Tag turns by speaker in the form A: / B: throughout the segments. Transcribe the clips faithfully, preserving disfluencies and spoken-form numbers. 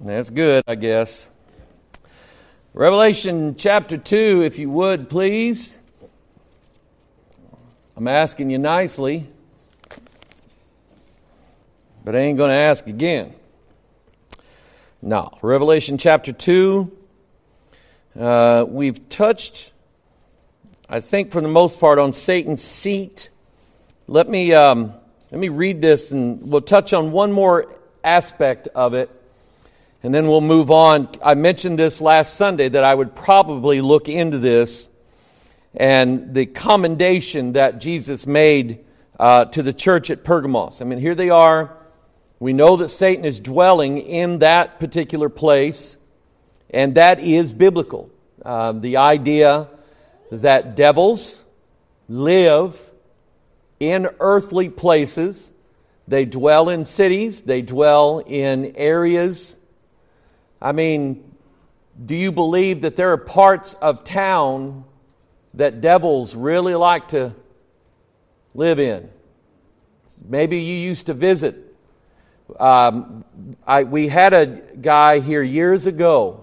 A: That's good, I guess. Revelation chapter two, if you would, please. I'm asking you nicely, but I ain't going to ask again. No, Revelation chapter two. Uh, we've touched, I think, for the most part, on Satan's seat. Let me um, let me read this, and we'll touch on one more aspect of it, and then we'll move on. I mentioned this last Sunday that I would probably look into this and the commendation that Jesus made uh, to the church at Pergamos. I mean, here they are. We know that Satan is dwelling in that particular place, and that is biblical. Uh, the idea that devils live in earthly places. They dwell in cities. They dwell in areas. I mean, do you believe that there are parts of town that devils really like to live in? Maybe you used to visit. Um, I, we had a guy here years ago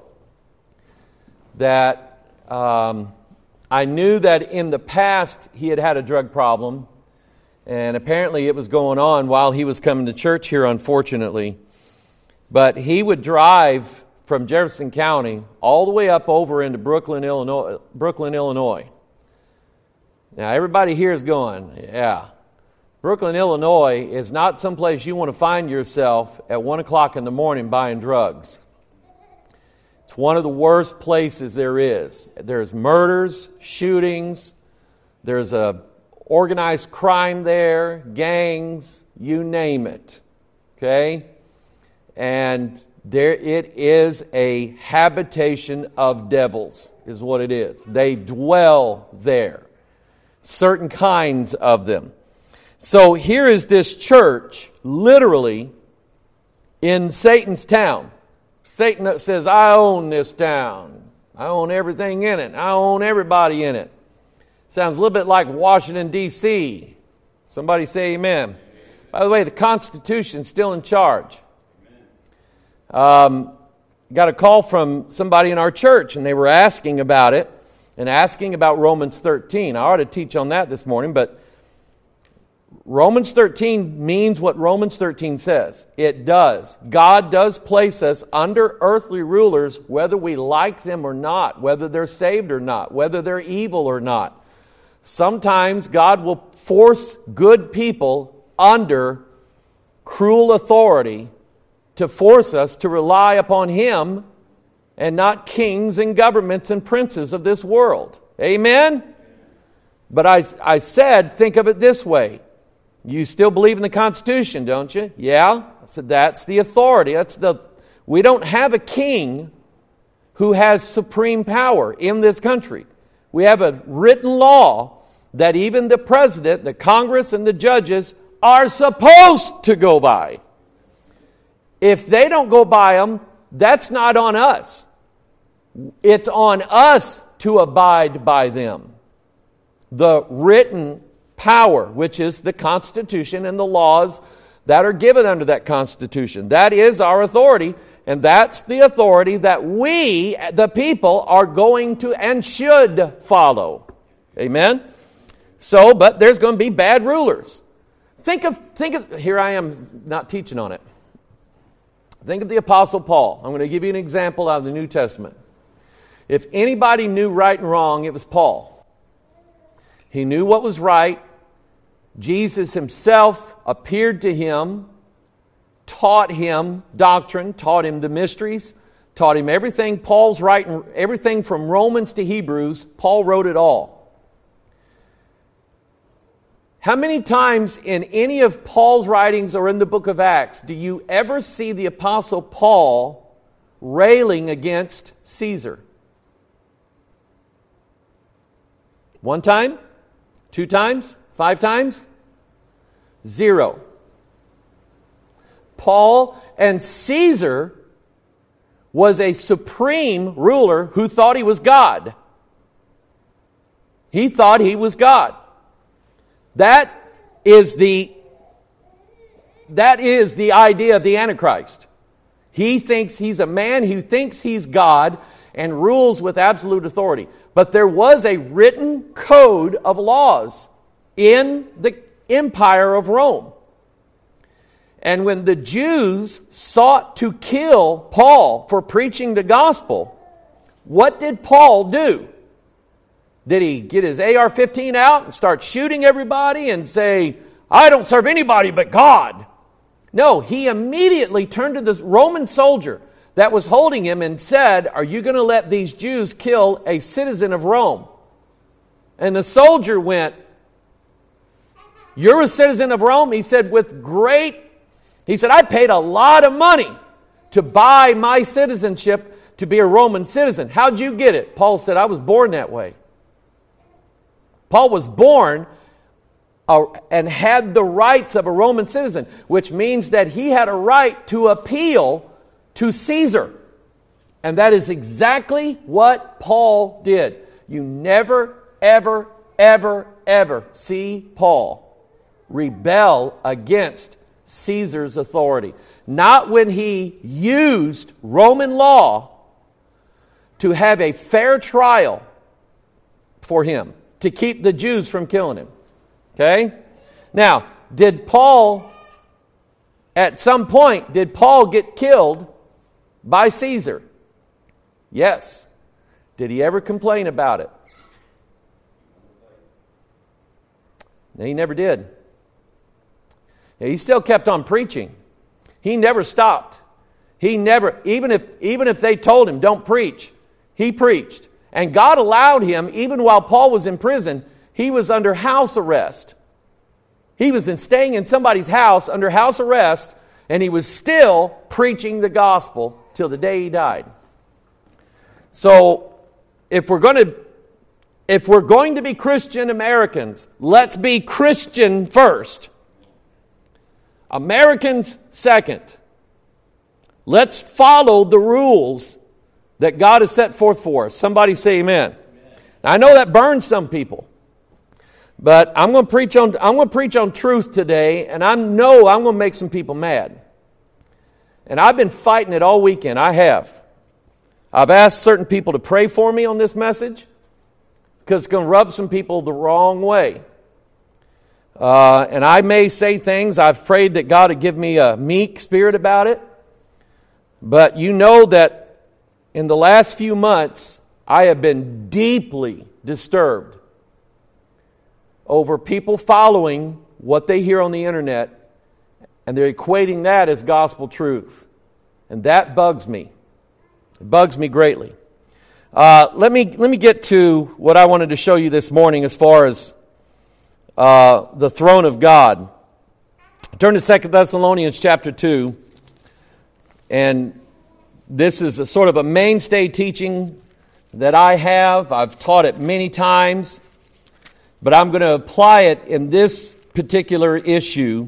A: that um, I knew that in the past he had had a drug problem, and apparently it was going on while he was coming to church here, unfortunately. But he would drive from Jefferson County all the way up over into Brooklyn, Illinois. Brooklyn, Illinois. Now everybody here is going, yeah. Brooklyn, Illinois is not someplace you want to find yourself at one o'clock in the morning buying drugs. It's one of the worst places there is. There's murders, shootings, there's a organized crime there, gangs, you name it. Okay? And there it is a habitation of devils, is what it is. They dwell there. Certain kinds of them. So here is this church, literally, in Satan's town. Satan says, I own this town. I own everything in it. I own everybody in it. Sounds a little bit like Washington, D C Somebody say amen. By the way, the Constitution's still in charge. Um, got a call from somebody in our church, and they were asking about it, and asking about Romans thirteen. I ought to teach on that this morning, but Romans thirteen means what Romans thirteen says. It does. God does place us under earthly rulers, whether we like them or not, whether they're saved or not, whether they're evil or not. Sometimes God will force good people under cruel authority to force us to rely upon Him and not kings and governments and princes of this world. Amen? But I, I said, think of it this way. You still believe in the Constitution, don't you? Yeah. I said, that's the authority. That's the. We don't have a king who has supreme power in this country. We have a written law that even the president, the Congress, and the judges are supposed to go by. If they don't go by them, that's not on us. It's on us to abide by them. The written power, which is the Constitution and the laws that are given under that Constitution. That is our authority, and that's the authority that we, the people, are going to and should follow. Amen? So, but there's going to be bad rulers. Think of, think of, here I am not teaching on it. Think of the Apostle Paul. I'm going to give you an example out of the New Testament. If anybody knew right and wrong, it was Paul. He knew what was right. Jesus Himself appeared to him, taught him doctrine, taught him the mysteries, taught him everything. Paul's writing everything from Romans to Hebrews. Paul wrote it all. How many times in any of Paul's writings or in the book of Acts do you ever see the Apostle Paul railing against Caesar? One time? Two times? Five times? Zero. Paul and Caesar was a supreme ruler who thought he was God. He thought he was God. That is the that is the idea of the Antichrist. He thinks he's a man who thinks he's God and rules with absolute authority. But there was a written code of laws in the empire of Rome. And when the Jews sought to kill Paul for preaching the gospel, what did Paul do? Did he get his A R fifteen out and start shooting everybody and say, I don't serve anybody but God? No, he immediately turned to this Roman soldier that was holding him and said, are you going to let these Jews kill a citizen of Rome? And the soldier went, you're a citizen of Rome? He said, with great, he said, I paid a lot of money to buy my citizenship to be a Roman citizen. How'd you get it? Paul said, I was born that way. Paul was born uh, and had the rights of a Roman citizen, which means that he had a right to appeal to Caesar. And that is exactly what Paul did. You never, ever, ever, ever see Paul rebel against Caesar's authority. Not when he used Roman law to have a fair trial for him, to keep the Jews from killing him. Okay? Now, did Paul, at some point, did Paul get killed by Caesar? Yes. Did he ever complain about it? No, he never did. He still kept on preaching. He never stopped. He never, even if, even if they told him, don't preach, he preached. And God allowed him, even while Paul was in prison, he was under house arrest. He was in, staying in somebody's house under house arrest, and he was still preaching the gospel till the day he died. So, if we're going to, if we're going to be Christian Americans, let's be Christian first. Americans second. Let's follow the rules that God has set forth for us. Somebody say amen. Amen. Now, I know that burns some people, but I'm going to preach on I'm going to preach on truth today, and I know I'm going to make some people mad. And I've been fighting it all weekend. I have. I've asked certain people to pray for me on this message because it's going to rub some people the wrong way. Uh, and I may say things. I've prayed that God would give me a meek spirit about it. But you know that in the last few months, I have been deeply disturbed over people following what they hear on the internet, and they're equating that as gospel truth. And that bugs me. It bugs me greatly. Uh, let me let me get to what I wanted to show you this morning as far as uh, the throne of God. Turn to Second Thessalonians chapter two, and this is a sort of a mainstay teaching that I have. I've taught it many times, but I'm going to apply it in this particular issue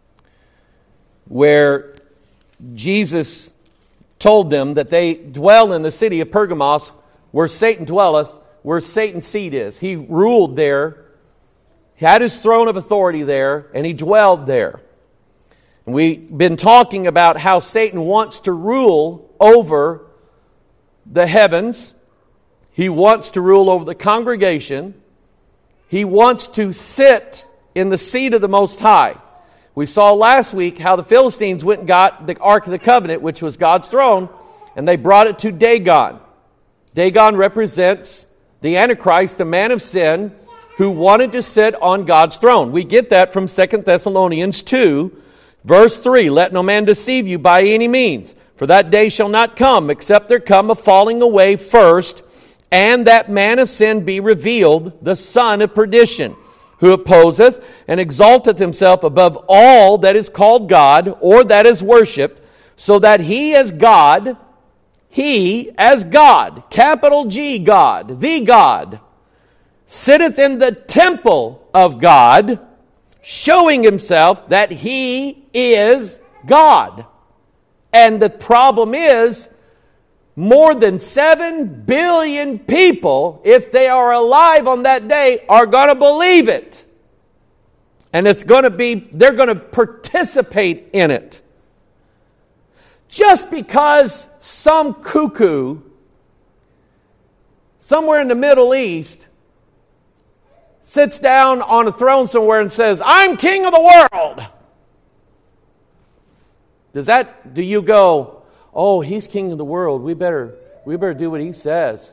A: where Jesus told them that they dwell in the city of Pergamos where Satan dwelleth, where Satan's seat is. He ruled there, he had his throne of authority there, and he dwelled there. And we've been talking about how Satan wants to rule over the heavens. He wants to rule over the congregation. He wants to sit in the seat of the Most High. We saw last week how the Philistines went and got the Ark of the Covenant, which was God's throne, and they brought it to Dagon. Dagon represents the Antichrist, the man of sin, who wanted to sit on God's throne. We get that from Second Thessalonians two, verse three. Let no man deceive you by any means, for that day shall not come, except there come a falling away first, and that man of sin be revealed, the son of perdition, who opposeth and exalteth himself above all that is called God, or that is worshipped, so that he as God, he as God, capital G God, the God, sitteth in the temple of God, showing himself that he is God. And the problem is, more than seven billion people, if they are alive on that day, are going to believe it. And it's going to be, they're going to participate in it. just because some cuckoo somewhere in the Middle East sits down on a throne somewhere and says, I'm king of the world. Does that, do you go, oh, he's king of the world, we better, we better do what he says?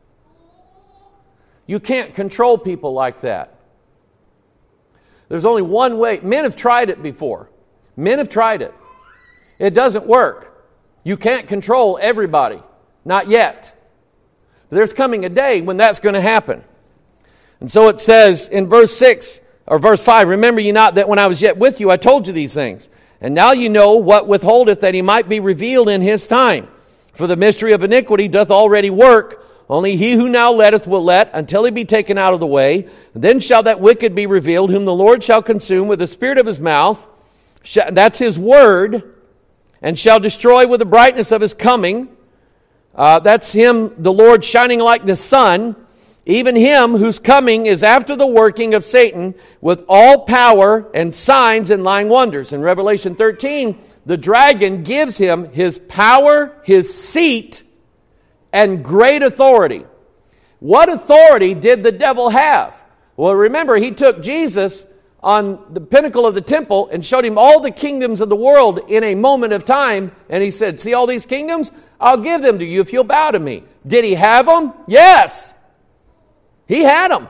A: You can't control people like that. There's only one way. Men have tried it before. Men have tried it. It doesn't work. You can't control everybody. Not yet. There's coming a day when that's going to happen. And so it says in verse six, or verse five, remember ye not that when I was yet with you, I told you these things. And now you know what withholdeth, that he might be revealed in his time. For the mystery of iniquity doth already work. Only he who now letteth will let, until he be taken out of the way. And then shall that wicked be revealed, whom the Lord shall consume with the spirit of his mouth. That's his word. And shall destroy with the brightness of his coming. Uh, that's him, the Lord, shining like the sun. Even him whose coming is after the working of Satan, with all power and signs and lying wonders. In Revelation thirteen, the dragon gives him his power, his seat, and great authority. What authority did the devil have? Well, remember, he took Jesus on the pinnacle of the temple and showed him all the kingdoms of the world in a moment of time. And he said, see all these kingdoms? I'll give them to you if you'll bow to me. Did he have them? Yes. He had them.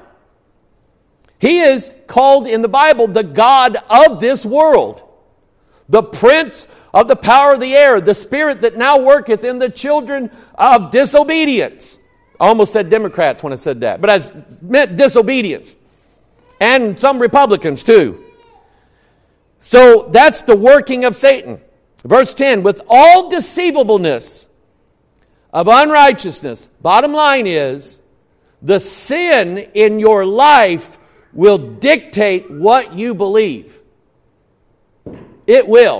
A: He is called in the Bible the God of this world. The prince of the power of the air, the spirit that now worketh in the children of disobedience. I almost said Democrats when I said that, but I meant disobedience. And some Republicans too. So that's the working of Satan. Verse ten, with all deceivableness of unrighteousness, bottom line is, the sin in your life will dictate what you believe. It will.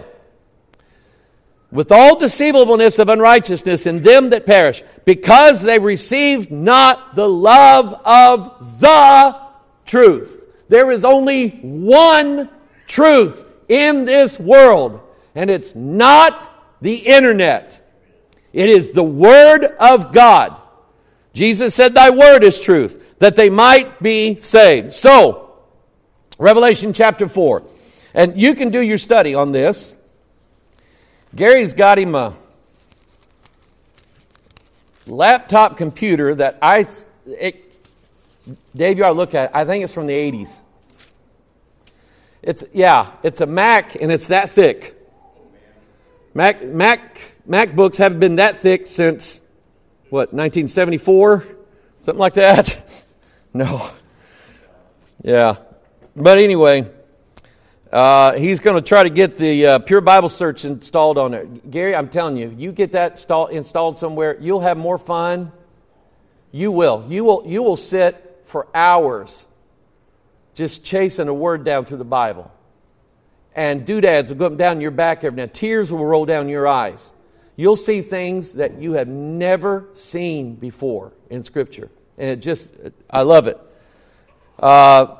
A: With all deceivableness of unrighteousness in them that perish, because they received not the love of the truth. There is only one truth in this world, and it's not the internet. It is the Word of God. Jesus said, thy word is truth, that they might be saved. So, Revelation chapter four. And you can do your study on this. Gary's got him a laptop computer that I... It, Dave, you ought to look at it. I think it's from the eighties. It's, yeah, it's a Mac, and it's that thick. Mac, Mac, MacBooks haven't been that thick since... What, nineteen seventy-four? Something like that? No. Yeah. But anyway, uh, he's going to try to get the uh, Pure Bible Search installed on it. Gary, I'm telling you, you get that install, installed somewhere, you'll have more fun. You will. You will, you will sit for hours just chasing a word down through the Bible. And doodads will go down your back every now. Tears will roll down your eyes. You'll see things that you have never seen before in Scripture. And it just, I love it. Uh,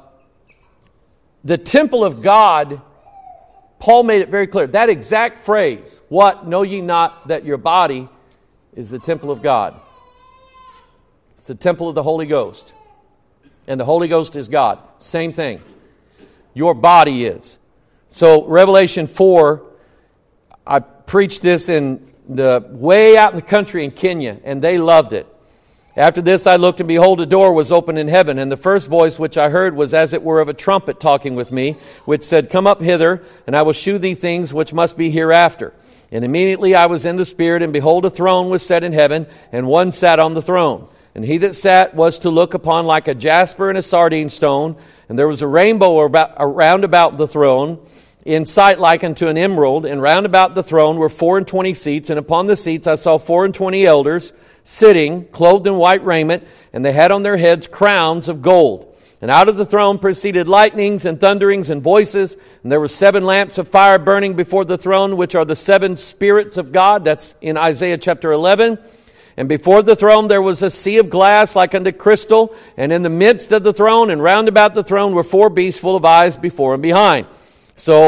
A: the temple of God, Paul made it very clear. That exact phrase, what, know ye not that your body is the temple of God? It's the temple of the Holy Ghost. And the Holy Ghost is God. Same thing. Your body is. So Revelation four, I preached this in the way out in the country in Kenya, and they loved it. After this I looked, and behold, a door was opened in heaven, and the first voice which I heard was as it were of a trumpet talking with me, which said, come up hither, and I will shew thee things which must be hereafter. And immediately I was in the Spirit, and behold, a throne was set in heaven, and one sat on the throne. And he that sat was to look upon like a jasper and a sardine stone, and there was a rainbow around about the throne, in sight like unto an emerald, and round about the throne were four and twenty seats, and upon the seats I saw four and twenty elders sitting, clothed in white raiment, and they had on their heads crowns of gold. And out of the throne proceeded lightnings and thunderings and voices, and there were seven lamps of fire burning before the throne, which are the seven spirits of God. That's in Isaiah chapter eleven. And before the throne there was a sea of glass like unto crystal, and in the midst of the throne and round about the throne were four beasts full of eyes before and behind. So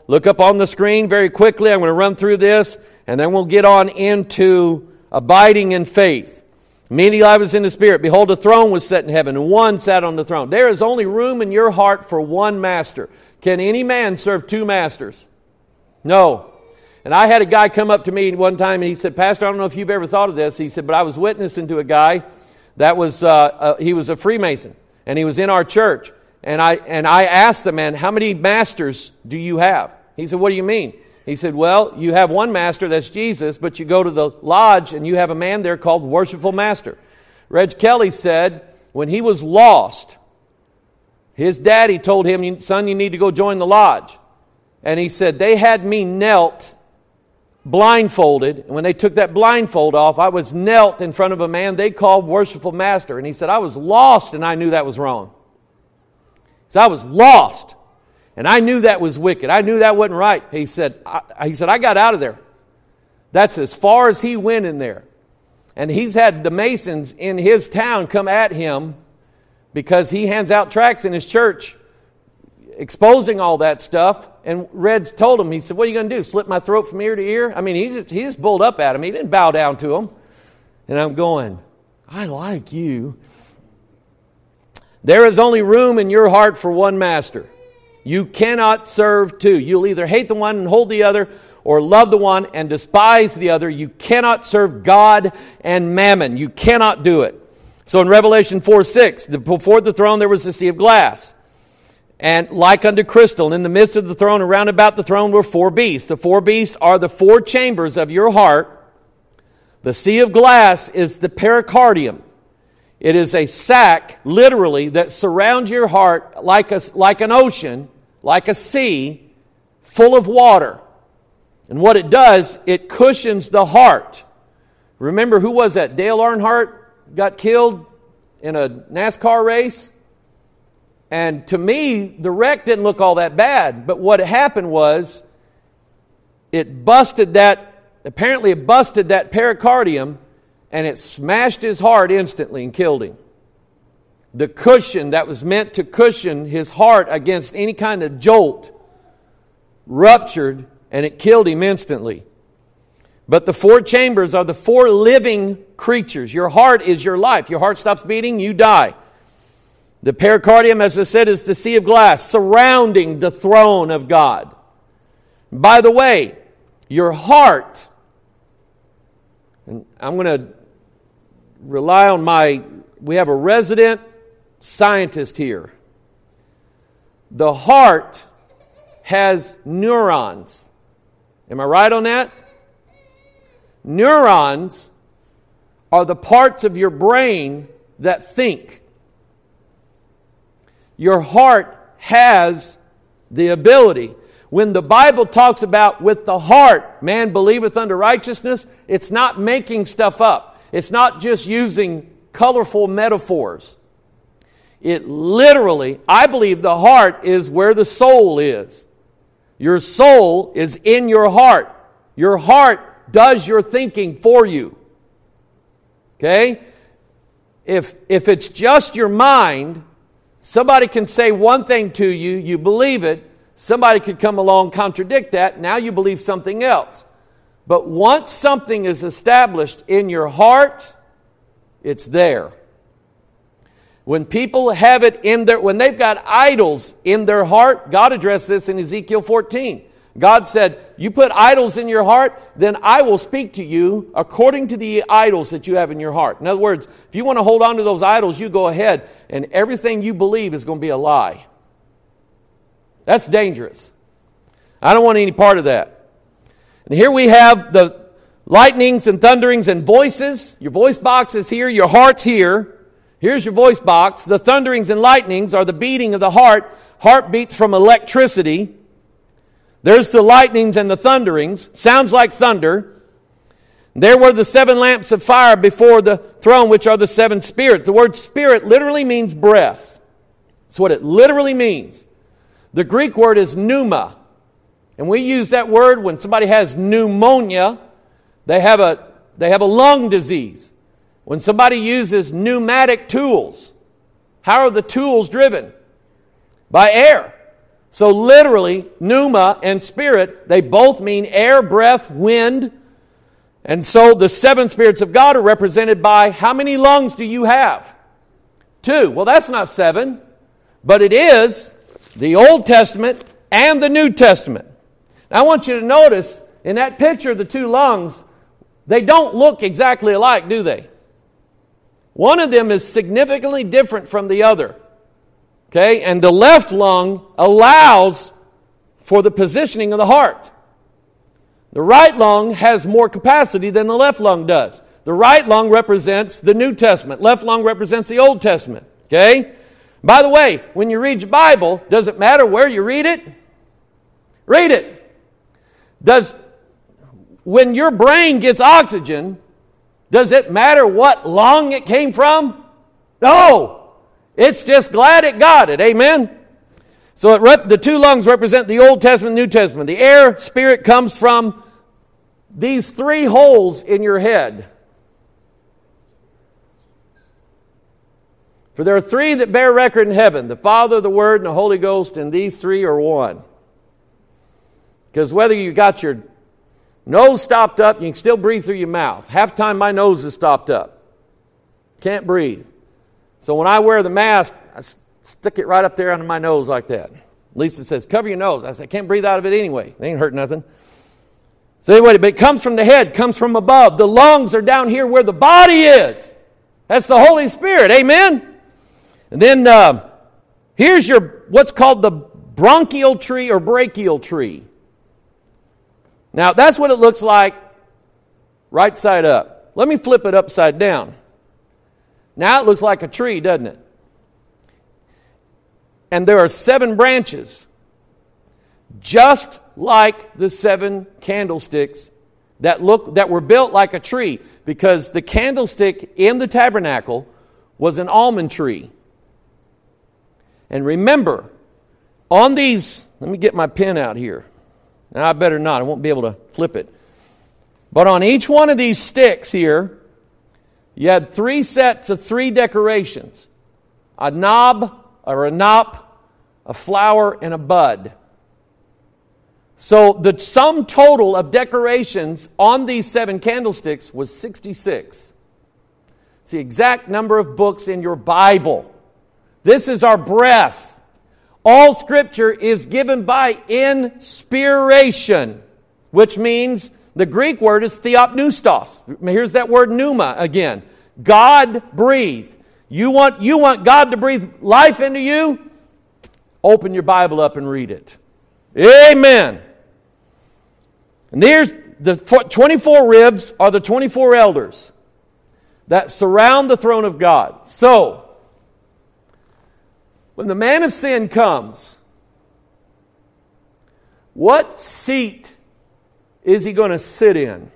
A: Look up on the screen very quickly. I'm going to run through this, and then we'll get on into abiding in faith. Immediately I was in the Spirit. Behold, a throne was set in heaven, and one sat on the throne. There is only room in your heart for one master. Can any man serve two masters? No. And I had a guy come up to me one time, and he said, Pastor, I don't know if you've ever thought of this. He said, but I was witnessing to a guy that was, uh, uh, he was a Freemason, and he was in our church. And I and I asked the man, how many masters do you have? He said, what do you mean? He said, well, you have one master, that's Jesus, but you go to the lodge and you have a man there called Worshipful Master. Reg Kelly said when he was lost, his daddy told him, son, you need to go join the lodge. And he said, they had me knelt blindfolded. And when they took that blindfold off, I was knelt in front of a man they called Worshipful Master. And he said, I was lost and I knew that was wrong. So I was lost, and I knew that was wicked. I knew that wasn't right. He said, I, he said, I got out of there. That's as far as he went in there. And he's had the Masons in his town come at him because he hands out tracts in his church exposing all that stuff. And Red's told him, he said, what are you going to do, slit my throat from ear to ear? I mean, he just, he just bulled up at him. He didn't bow down to him. And I'm going, I like you. There is only room in your heart for one master. You cannot serve two. You'll either hate the one and hold the other, or love the one and despise the other. You cannot serve God and mammon. You cannot do it. So in Revelation four six, before the throne there was a sea of glass, and like unto crystal. And in the midst of the throne, around about the throne, were four beasts. The four beasts are the four chambers of your heart. The sea of glass is the pericardium. It is a sack, literally, that surrounds your heart like a, like an ocean, like a sea, full of water. And what it does, it cushions the heart. Remember, who was that? Dale Earnhardt got killed in a NASCAR race? And to me, the wreck didn't look all that bad. But what happened was, it busted that, apparently it busted that pericardium, and it smashed his heart instantly and killed him. The cushion that was meant to cushion his heart against any kind of jolt ruptured, and it killed him instantly. But the four chambers are the four living creatures. Your heart is your life. Your heart stops beating, you die. The pericardium, as I said, is the sea of glass surrounding the throne of God. By the way, your heart, and I'm going to rely on my, we have a resident scientist here. The heart has neurons. Am I right on that? Neurons are the parts of your brain that think. Your heart has the ability. When the Bible talks about with the heart, man believeth unto righteousness, it's not making stuff up. It's not just using colorful metaphors. It literally, I believe the heart is where the soul is. Your soul is in your heart. Your heart does your thinking for you. Okay? If, if it's just your mind, somebody can say one thing to you, you believe it. Somebody could come along, contradict that. Now you believe something else. But once something is established in your heart, it's there. When people have it in their, when they've got idols in their heart, God addressed this in Ezekiel fourteen. God said, you put idols in your heart, then I will speak to you according to the idols that you have in your heart. In other words, if you want to hold on to those idols, you go ahead, and everything you believe is going to be a lie. That's dangerous. I don't want any part of that. And here we have the lightnings and thunderings and voices. Your voice box is here. Your heart's here. Here's your voice box. The thunderings and lightnings are the beating of the heart. Heart beats from electricity. There's the lightnings and the thunderings. Sounds like thunder. There were the seven lamps of fire before the throne, which are the seven spirits. The word spirit literally means breath. That's what it literally means. The Greek word is pneuma. And we use that word when somebody has pneumonia. They have a, they have a lung disease. When somebody uses pneumatic tools, how are the tools driven? By air. So literally, pneuma and spirit, they both mean air, breath, wind. And so the seven spirits of God are represented by how many lungs do you have? Two. Well, that's not seven, but it is the Old Testament and the New Testament. Now, I want you to notice in that picture of the two lungs, they don't look exactly alike, do they? One of them is significantly different from the other. Okay, and the left lung allows for the positioning of the heart. The right lung has more capacity than the left lung does. The right lung represents the New Testament. Left lung represents the Old Testament. Okay? By the way, when you read your Bible, does it matter where you read it? Read it. Does, when your brain gets oxygen, does it matter what lung it came from? No. It's just glad it got it. Amen? So it rep- the two lungs represent the Old Testament and New Testament. The air, spirit comes from these three holes in your head. For there are three that bear record in heaven, the Father, the Word, and the Holy Ghost, and these three are one. Because whether you got your nose stopped up, you can still breathe through your mouth. Half the time my nose is stopped up. Can't breathe. So when I wear the mask, I stick it right up there under my nose like that. Lisa says, cover your nose. I said, I can't breathe out of it anyway. It ain't hurt nothing. So anyway, but it comes from the head, comes from above. The lungs are down here where the body is. That's the Holy Spirit. Amen? And then uh, here's your what's called the bronchial tree or brachial tree. Now, that's what it looks like right side up. Let me flip it upside down. Now it looks like a tree, doesn't it? And there are seven branches, just like the seven candlesticks that look that were built like a tree, because the candlestick in the tabernacle was an almond tree. And remember, on these, let me get my pen out here. Now I better not, I won't be able to flip it. But on each one of these sticks here, you had three sets of three decorations. A knob, or a knop, a flower, and a bud. So the sum total of decorations on these seven candlesticks was sixty-six. It's the exact number of books in your Bible. This is our breath. All Scripture is given by inspiration, which means the Greek word is theopneustos. Here's that word pneuma again. God breathed. You want, you want God to breathe life into you? Open your Bible up and read it. Amen. And here's the twenty-four ribs are the twenty-four elders that surround the throne of God. So, when the man of sin comes, what seat is he going to sit in?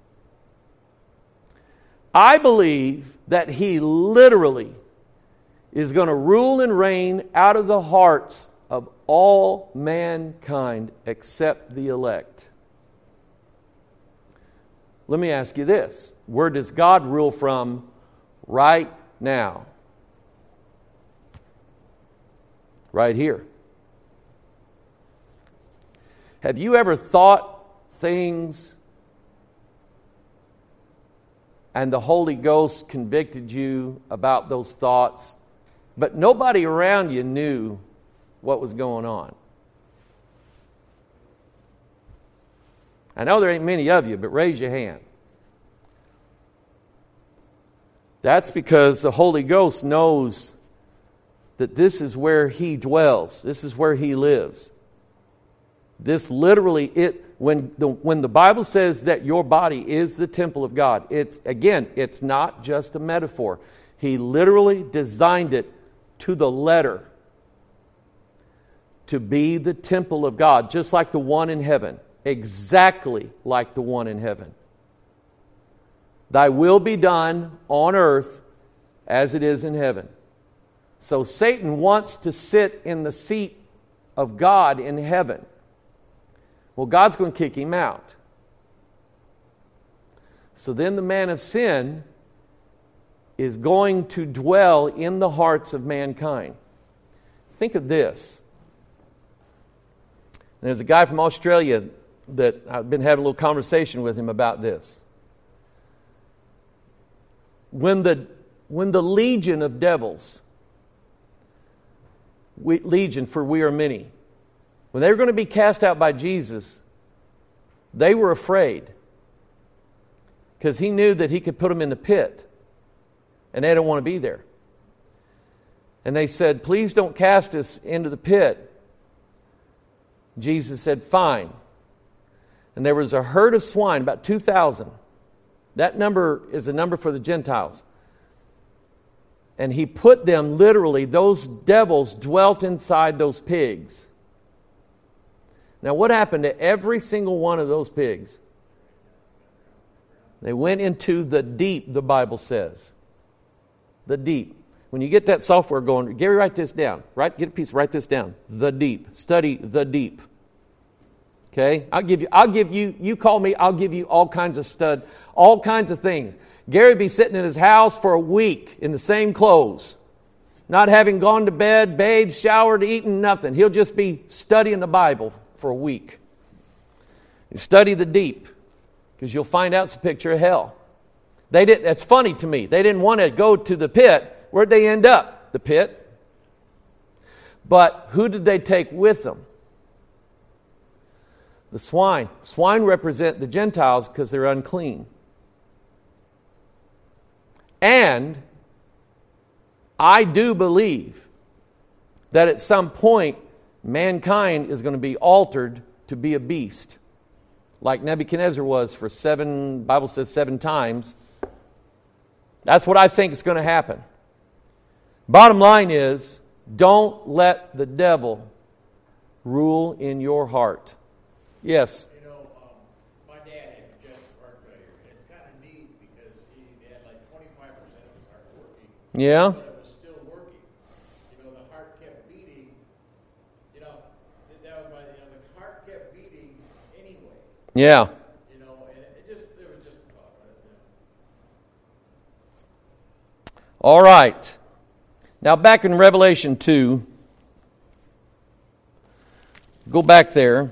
A: I believe that he literally is going to rule and reign out of the hearts of all mankind except the elect. Let me ask you this. Where does God rule from right now? Right here. Have you ever thought things and the Holy Ghost convicted you about those thoughts, but nobody around you knew what was going on? I know there ain't many of you, but raise your hand. That's because the Holy Ghost knows that this is where He dwells. This is where He lives. This literally, it when the when the Bible says that your body is the temple of God, it's again, it's not just a metaphor. He literally designed it to the letter to be the temple of God, just like the one in heaven. Exactly like the one in heaven. Thy will be done on earth as it is in heaven. So Satan wants to sit in the seat of God in heaven. Well, God's going to kick him out. So then the man of sin is going to dwell in the hearts of mankind. Think of this. there's a guy from Australia that I've been having a little conversation with him about this. When the, when the legion of devils, we, legion for we are many, when they were going to be cast out by Jesus, they were afraid because he knew that he could put them in the pit and they didn't want to be there. And they said, please don't cast us into the pit. Jesus said, fine. And there was a herd of swine, about two thousand. That number is a number for the Gentiles. And he put them literally, those devils dwelt inside those pigs. Now what happened to every single one of those pigs? They went into the deep, the Bible says. The deep. When you get that software going, Gary, write this down. Write, get a piece, write this down. The deep. Study the deep. Okay? I'll give you, I'll give you, you call me, I'll give you all kinds of stud, all kinds of things. Gary be sitting in his house for a week in the same clothes, not having gone to bed, bathed, showered, eaten, nothing. He'll just be studying the Bible for a week. You study the deep, because you'll find out it's a picture of hell. They did. That's funny to me. They didn't want to go to the pit. Where'd they end up? The pit. But who did they take with them? The swine. Swine represent the Gentiles because they're unclean. And I do believe that at some point mankind is going to be altered to be a beast. Like Nebuchadnezzar was for seven, the Bible says seven times. That's what I think is going to happen. Bottom line is, don't let the devil rule in your heart. Yes?
B: You know, um, my dad had congestive heart failure. And it's kind of neat because he had like twenty-five percent of his heart working.
A: Yeah?
B: But it was still working. You know, the heart kept beating. You know, that was by, you know, the heart kept beating anyway.
A: Yeah.
B: You know, and it just, there was just a thought right there.
A: All right. Now back in Revelation two, go back there.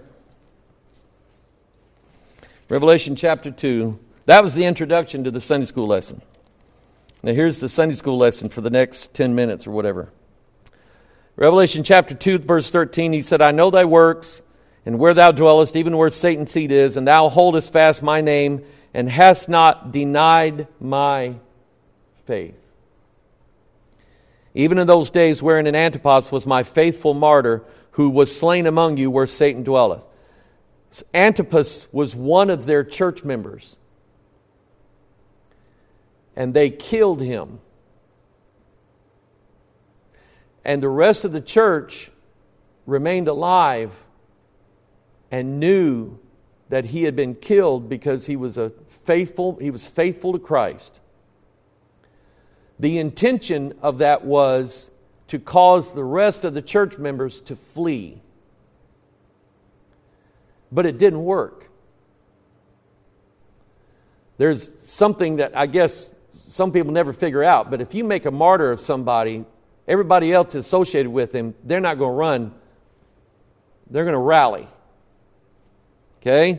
A: Revelation chapter two. That was the introduction to the Sunday school lesson. Now here's the Sunday school lesson for the next ten minutes or whatever. Revelation chapter two, verse thirteen, he said, I know thy works, and where thou dwellest, even where Satan's seat is, and thou holdest fast my name, and hast not denied my faith. Even in those days wherein in Antipas was my faithful martyr, who was slain among you where Satan dwelleth. Antipas was one of their church members. And they killed him. And the rest of the church remained alive and knew that he had been killed because he was a faithful, he was faithful to Christ. The intention of that was to cause the rest of the church members to flee. But it didn't work. There's something that I guess some people never figure out, but if you make a martyr of somebody, everybody else associated with him, they're not going to run. They're going to rally. Okay?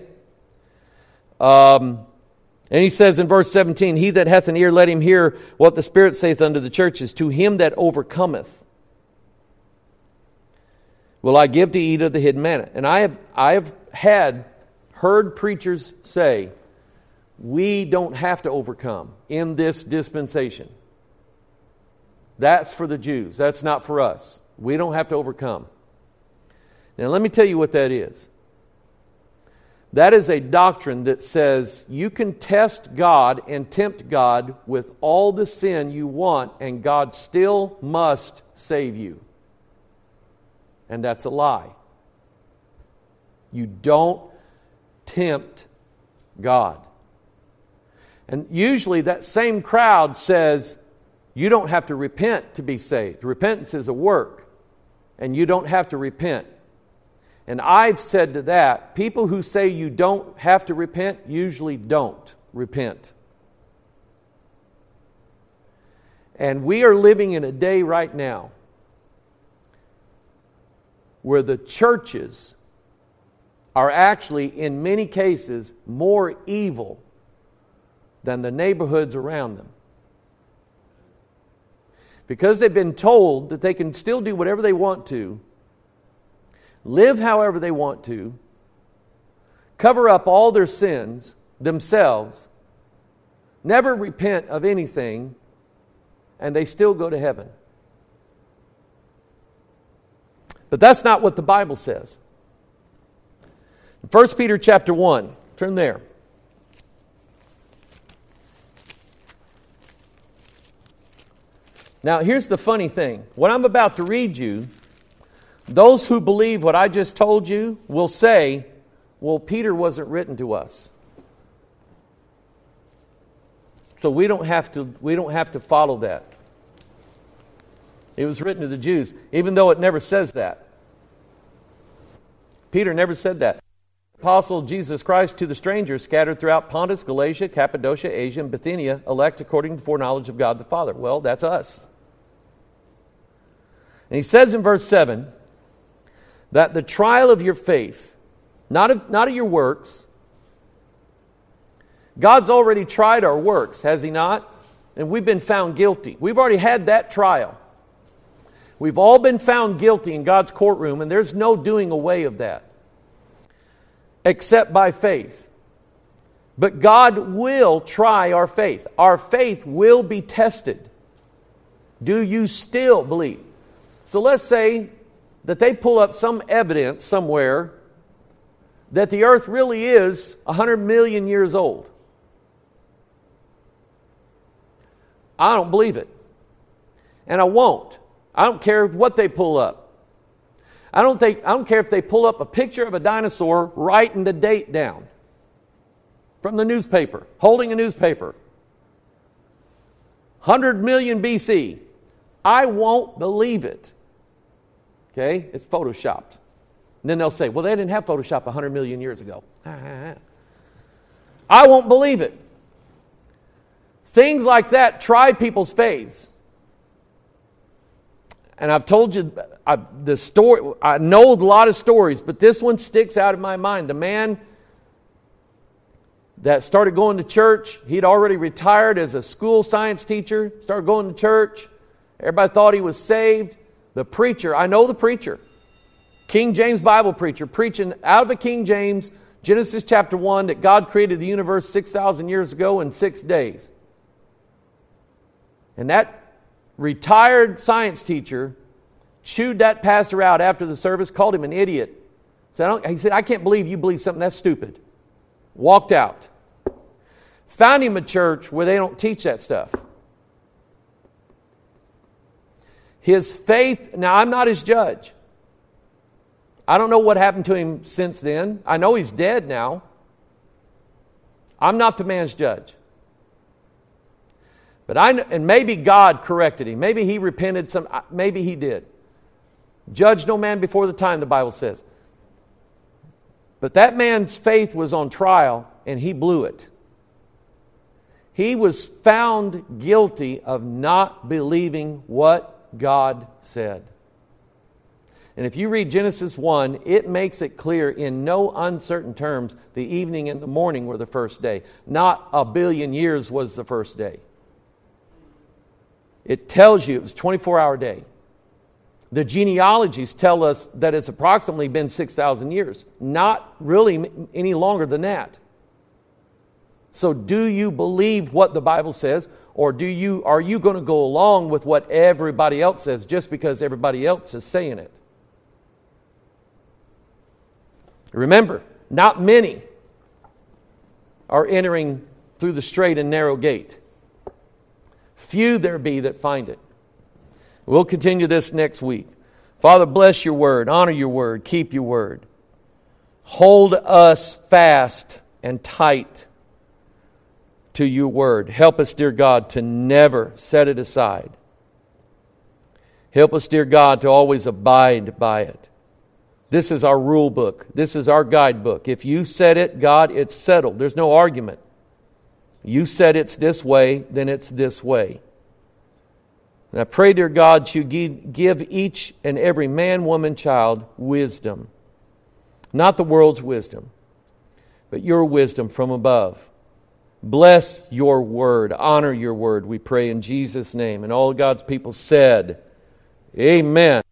A: Um... And he says in verse seventeen, he that hath an ear, let him hear what the Spirit saith unto the churches. To him that overcometh will I give to eat of the hidden manna. And I have, I have had, heard preachers say, we don't have to overcome in this dispensation. That's for the Jews. That's not for us. We don't have to overcome. Now let me tell you what that is. That is a doctrine that says you can test God and tempt God with all the sin you want, and God still must save you. And that's a lie. You don't tempt God. And usually that same crowd says you don't have to repent to be saved. Repentance is a work, and you don't have to repent. And I've said to that, people who say you don't have to repent usually don't repent. And we are living in a day right now where the churches are actually, in many cases, more evil than the neighborhoods around them. Because they've been told that they can still do whatever they want to, live however they want to, cover up all their sins themselves, never repent of anything, and they still go to heaven. But that's not what the Bible says. First Peter chapter one, turn there. Now, here's the funny thing. What I'm about to read you, those who believe what I just told you will say, well, Peter wasn't written to us. So we don't have to, we don't have to follow that. It was written to the Jews, even though it never says that. Peter never said that. Apostle of Jesus Christ to the strangers scattered throughout Pontus, Galatia, Cappadocia, Asia, and Bithynia, elect according to the foreknowledge of God the Father. Well, that's us. And he says in verse seven that the trial of your faith, not of, not of your works, God's already tried our works, has He not? And we've been found guilty. We've already had that trial. We've all been found guilty in God's courtroom, and there's no doing away of that, except by faith. But God will try our faith. Our faith will be tested. Do you still believe? So let's say that they pull up some evidence somewhere that the earth really is one hundred million years old. I don't believe it. And I won't. I don't care what they pull up. I don't think I don't care if they pull up a picture of a dinosaur writing the date down from the newspaper, holding a newspaper. one hundred million B C. I won't believe it. Okay? It's photoshopped. And then they'll say, well, they didn't have Photoshop one hundred million years ago. I won't believe it. Things like that try people's faiths. And I've told you I, the story. I know a lot of stories, but this one sticks out in my mind. The man that started going to church, he'd already retired as a school science teacher, started going to church. Everybody thought he was saved. The preacher, I know the preacher, King James Bible preacher, preaching out of a King James, Genesis chapter one, that God created the universe six thousand years ago in six days. And that retired science teacher chewed that pastor out after the service, called him an idiot. So I don't, he said, I can't believe you believe something that's stupid. Walked out. Found him a church where they don't teach that stuff. His faith, now I'm not his judge. I don't know what happened to him since then. I know he's dead now. I'm not the man's judge. But I, and maybe God corrected him. Maybe he repented some, maybe he did. Judge no man before the time, the Bible says. But that man's faith was on trial and he blew it. He was found guilty of not believing what God said. And if you read Genesis one, it makes it clear in no uncertain terms the evening and the morning were the first day. Not a billion years was the first day. It tells you it was a twenty-four hour day. The genealogies tell us that it's approximately been six thousand years. Not really any longer than that. So do you believe what the Bible says? Or do you are you going to go along with what everybody else says just because everybody else is saying it? Remember, not many are entering through the straight and narrow gate. Few there be that find it. We'll continue this next week. Father, bless your word, honor your word, keep your word. Hold us fast and tight to your word. Help us, dear God, to never set it aside. Help us, dear God, to always abide by it. This is our rule book. This is our guidebook. If you said it, God, it's settled. There's no argument. You said it's this way, then it's this way. And I pray, dear God, you give each and every man, woman, child wisdom. Not the world's wisdom, but your wisdom from above. Bless your word. Honor your word, we pray in Jesus' name. And all God's people said, amen.